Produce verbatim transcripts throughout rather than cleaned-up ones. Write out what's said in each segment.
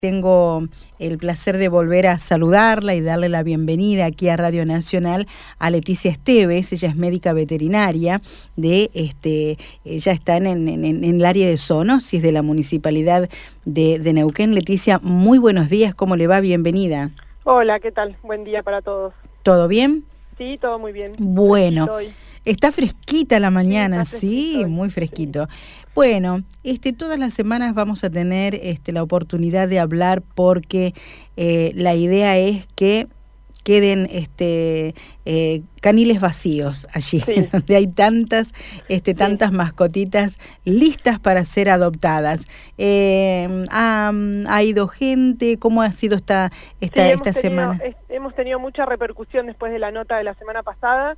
Tengo el placer de volver a saludarla y darle la bienvenida aquí a Radio Nacional a Leticia Esteves. Ella es médica veterinaria, de este, ella está en, en, en, en el área de zoonosis de la Municipalidad de, de Neuquén. Leticia, muy buenos días, ¿cómo le va? Bienvenida. Hola, ¿qué tal? Buen día para todos. ¿Todo bien? Sí, todo muy bien. Bueno, está fresquita la mañana, sí, sí, muy fresquito. Sí. Bueno, este, todas las semanas vamos a tener este, la oportunidad de hablar porque eh, la idea es que queden este, eh, caniles vacíos allí, sí. donde hay tantas, este, tantas sí. mascotitas listas para ser adoptadas. Eh, ha, ha ido gente, ¿cómo ha sido esta, esta, sí, esta hemos tenido, semana? Es, hemos tenido mucha repercusión después de la nota de la semana pasada.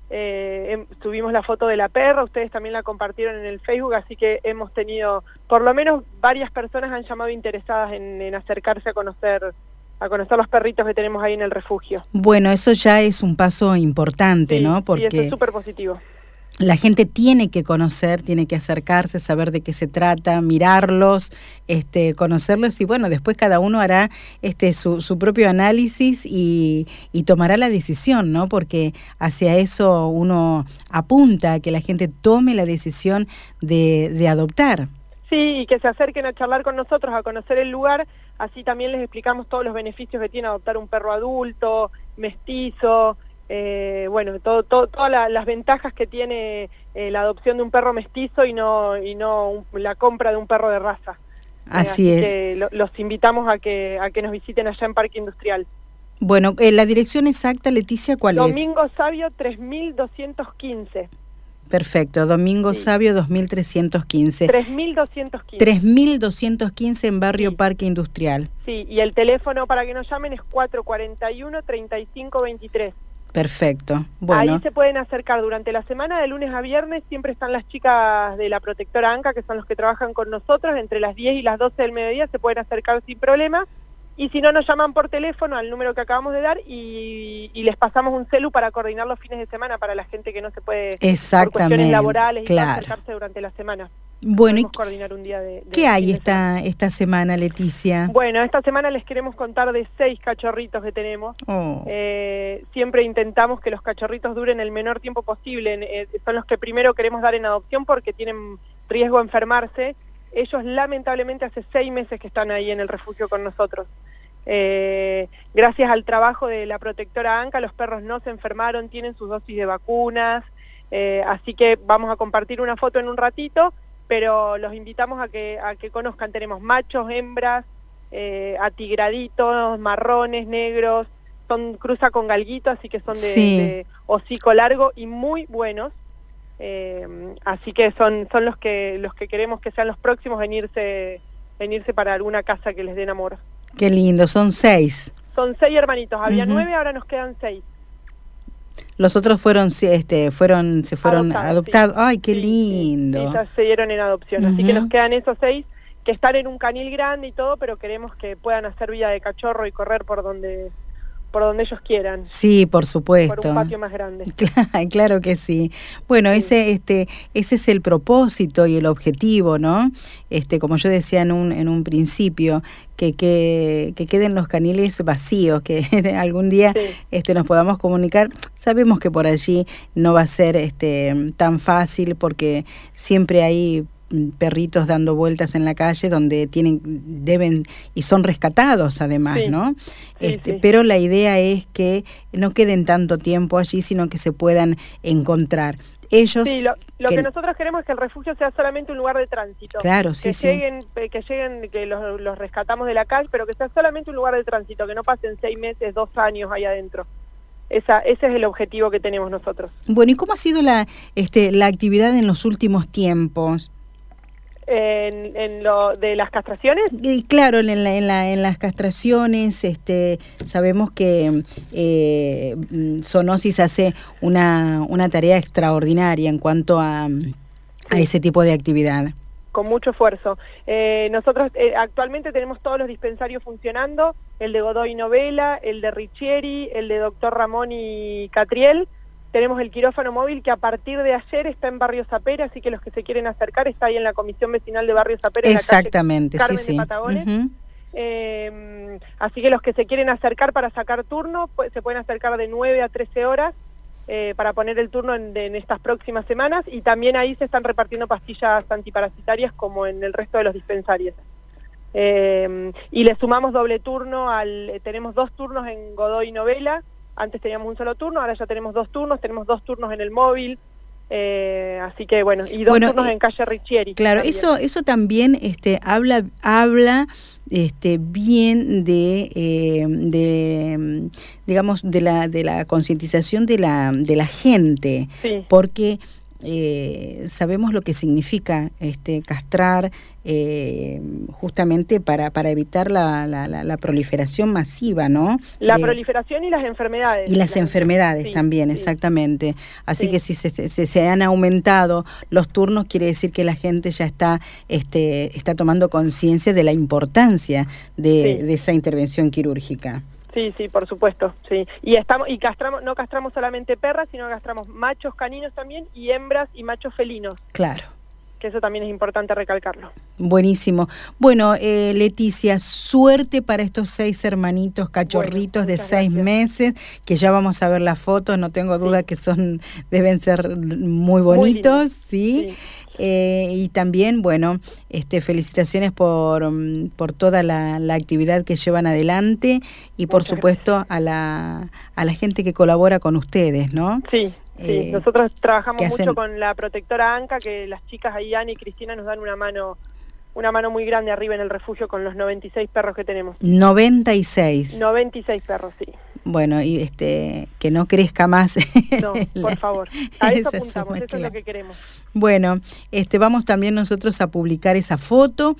Eh, subimos la foto de la perra, ustedes también la compartieron en el Facebook, así que hemos tenido, por lo menos varias personas han llamado interesadas en, en acercarse a conocer a conocer los perritos que tenemos ahí en el refugio. Bueno, eso ya es un paso importante, sí, ¿no? Porque sí, eso es súper positivo. La gente tiene que conocer, tiene que acercarse, saber de qué se trata, mirarlos, este, conocerlos y bueno, después cada uno hará este su, su propio análisis y, y tomará la decisión, ¿no? Porque hacia eso uno apunta a que la gente tome la decisión de, de adoptar. Sí, y que se acerquen a charlar con nosotros, a conocer el lugar, así también les explicamos todos los beneficios que tiene adoptar un perro adulto, mestizo. Eh, bueno, todo, todo, todas la, las ventajas que tiene eh, la adopción de un perro mestizo y no y no un, la compra de un perro de raza. Así, eh, así es. Que lo, los invitamos a que a que nos visiten allá en Parque Industrial. Bueno, eh, la dirección exacta, Leticia, ¿cuál Domingo es? Domingo Sabio tres mil doscientos quince. Perfecto, Domingo sí. Sabio dos mil trescientos quince. tres mil doscientos quince. tres mil doscientos quince en Barrio sí. Parque Industrial. Sí, y el teléfono para que nos llamen es cuatro cuatro uno, treinta y cinco veintitrés. Perfecto. Bueno. Ahí se pueden acercar durante la semana, de lunes a viernes, siempre están las chicas de la protectora ANCA, que son los que trabajan con nosotros, entre las diez y las doce del mediodía se pueden acercar sin problema, y si no nos llaman por teléfono al número que acabamos de dar y, y les pasamos un celu para coordinar los fines de semana para la gente que no se puede, por cuestiones laborales, claro. y acercarse durante la semana. Bueno, Podemos coordinar un día de, de ¿qué hay esta, esta semana, Leticia? Bueno, esta semana les queremos contar de seis cachorritos que tenemos. Oh. Eh, siempre intentamos que los cachorritos duren el menor tiempo posible. Eh, son los que primero queremos dar en adopción porque tienen riesgo de enfermarse. Ellos lamentablemente hace seis meses que están ahí en el refugio con nosotros. Eh, gracias al trabajo de la protectora ANCA, los perros no se enfermaron, tienen sus dosis de vacunas. Eh, así que vamos a compartir una foto en un ratito, pero los invitamos a que a que conozcan. Tenemos machos, hembras, eh, atigraditos, marrones, negros, son cruza con galguito, así que son de, sí. de hocico largo y muy buenos. Eh, así que son son los que los que queremos que sean los próximos en irse, en irse para alguna casa que les den amor. Qué lindo, son seis. Son seis hermanitos, había uh-huh. nueve, ahora nos quedan seis. Los otros fueron, este, fueron, se fueron adoptados. adoptados. Sí. Ay, qué sí, lindo. Sí, sí, se dieron en adopción. Uh-huh. Así que nos quedan esos seis que están en un canil grande y todo, pero queremos que puedan hacer vida de cachorro y correr por donde, por donde ellos quieran. Sí, por supuesto. Por un patio más grande. Claro, claro que sí. Bueno, sí. ese, este, ese es el propósito y el objetivo, ¿no? Este, como yo decía en un, en un principio, que, que, que queden los caniles vacíos, que algún día sí. este, nos podamos comunicar. Sabemos que por allí no va a ser este, tan fácil porque siempre hay perritos dando vueltas en la calle donde tienen, deben y son rescatados además, sí. ¿no? Sí, este, sí. Pero la idea es que no queden tanto tiempo allí, sino que se puedan encontrar. Ellos sí, lo, lo que, que nosotros queremos es que el refugio sea solamente un lugar de tránsito. Claro, sí, que sí. lleguen, que lleguen, que los, los rescatamos de la calle, pero que sea solamente un lugar de tránsito, que no pasen seis meses, dos años ahí adentro. Esa, ese es el objetivo que tenemos nosotros. Bueno, ¿y cómo ha sido la, este, la actividad en los últimos tiempos? En, en lo de las castraciones. Y claro, en, la, en, la, en las castraciones, este, sabemos que eh, Zoonosis hace una, una tarea extraordinaria en cuanto a, sí. a ese tipo de actividad. Con mucho esfuerzo. Eh, nosotros eh, actualmente tenemos todos los dispensarios funcionando, el de Godoy Novela, el de Riccieri, el de Doctor Ramón y Catriel. Tenemos el quirófano móvil que a partir de ayer está en Barrio Sapere, así que los que se quieren acercar está ahí en la Comisión Vecinal de Barrio Sapere. Exactamente, en la calle sí, Carmen sí. de Patagones. Uh-huh. Eh, así que los que se quieren acercar para sacar turno, pues, se pueden acercar de nueve a trece horas eh, para poner el turno en, en estas próximas semanas, y también ahí se están repartiendo pastillas antiparasitarias como en el resto de los dispensarios. Eh, y le sumamos doble turno, al tenemos dos turnos en Godoy Novela. Antes teníamos un solo turno, ahora ya tenemos dos turnos, tenemos dos turnos en el móvil, eh, así que bueno, y dos bueno, turnos eh, en calle Richieri. Claro, también. eso eso también este habla habla este bien de eh, de digamos de la de la concientización de la de la gente, sí. porque Eh, sabemos lo que significa este castrar eh, justamente para para evitar la, la, la, la proliferación masiva, ¿no? La de, proliferación y las enfermedades. Y las, las enfermedades sí, también, sí. exactamente. Así sí. que si se, se, se han aumentado los turnos, quiere decir que la gente ya está, este, está tomando conciencia de la importancia de, sí. de esa intervención quirúrgica. Sí, sí, por supuesto, sí. Y estamos y castramos, no castramos solamente perras, sino castramos machos caninos también, y hembras y machos felinos. Claro. Que eso también es importante recalcarlo. Buenísimo. Bueno, eh, Leticia, suerte para estos seis hermanitos cachorritos bueno, de seis gracias. meses, que ya vamos a ver las fotos, no tengo duda sí. que son, deben ser muy bonitos, muy ¿sí? sí. Eh, y también, bueno, este, felicitaciones por, por toda la, la actividad que llevan adelante y por Muchas supuesto gracias. a la a la gente que colabora con ustedes, ¿no? Sí, sí. Eh, nosotros trabajamos mucho hacen... con la protectora ANCA, que las chicas ahí, Ana y Cristina, nos dan una mano una mano muy grande arriba en el refugio con los noventa y seis perros que tenemos. noventa y seis. noventa y seis perros, sí. Bueno, y este que no crezca más. No, por favor. A eso apuntamos, eso es lo que queremos. Bueno, este vamos también nosotros a publicar esa foto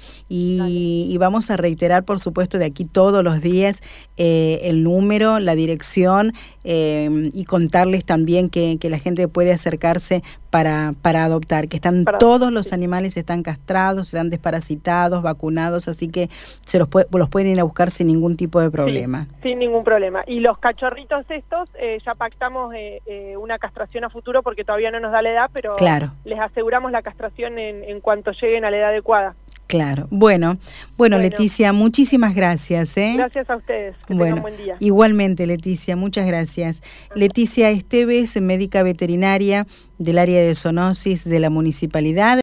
y, y vamos a reiterar, por supuesto, de aquí todos los días eh, el número, la dirección eh, y contarles también que, que la gente puede acercarse para, para adoptar, que están para, todos los sí. animales están castrados, están desparasitados, vacunados, así que se los, puede, los pueden ir a buscar sin ningún tipo de problema. Sí, sin ningún problema. Y los cachorritos estos, eh, ya pactamos eh, eh, una castración a futuro porque todavía no nos da la edad, pero claro. les aseguramos la castración en, en cuanto lleguen a la edad adecuada. Claro. Bueno, bueno, bueno, Leticia, muchísimas gracias. ¿eh? Gracias a ustedes. Que bueno, tengan buen día. Igualmente, Leticia, muchas gracias. Leticia Esteves, médica veterinaria del área de zoonosis de la municipalidad.